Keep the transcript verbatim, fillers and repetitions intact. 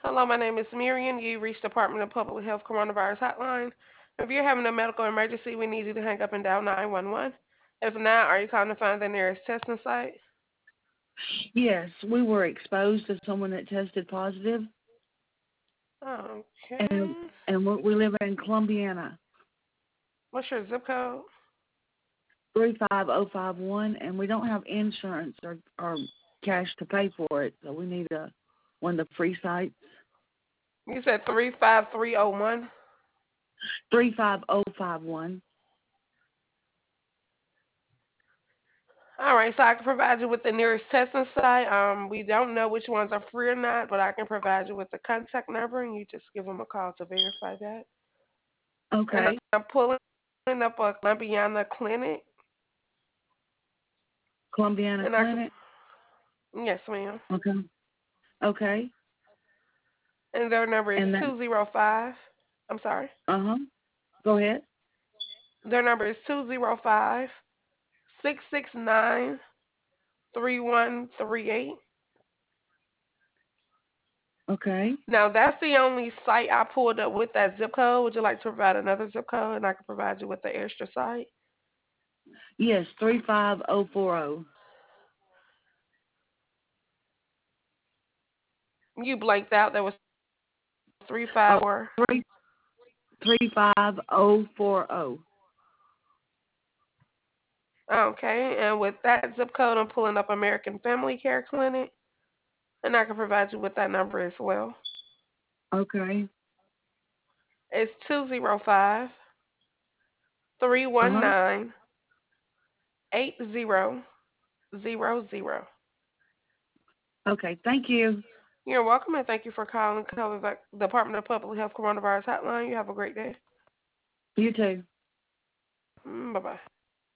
Hello, my name is Miriam. You reached Department of Public Health Coronavirus Hotline. If you're having a medical emergency, we need you to hang up and dial nine one one. If not, are you calling to find the nearest testing site? Yes, we were exposed to someone that tested positive, and Okay. and we we live in Columbiana, What's your zip code? three five zero five one, and we don't have insurance or or cash to pay for it, so we need a one of the free sites. You said three five three zero one. Three five zero five one. All right, so I can provide you with the nearest testing site. Um, we don't know which ones are free or not, but I can provide you with the contact number, and you just give them a call to verify that. And Okay, I'm pulling up a Columbiana clinic, Columbiana and I can, Clinic. yes, ma'am. Okay, okay, And their number is and then two zero five. I'm sorry. uh huh. Go ahead. Their number is two zero five six six nine three one three eight. Okay. Now that's the only site I pulled up with that zip code. Would you like to provide another zip code, and I can provide you with the extra site? Yes, three five zero four zero. You blanked out. There was three five Oh, four. three three five zero four zero. Okay, and with that zip code, I'm pulling up American Family Care Clinic, and I can provide you with that number as well. Okay. It's two zero five three Uh one huh. nine eight zero zero zero. Okay. Thank you. You're welcome, and thank you for calling the Department of Public Health Coronavirus Hotline. You have a great day. You too. Mm, bye bye.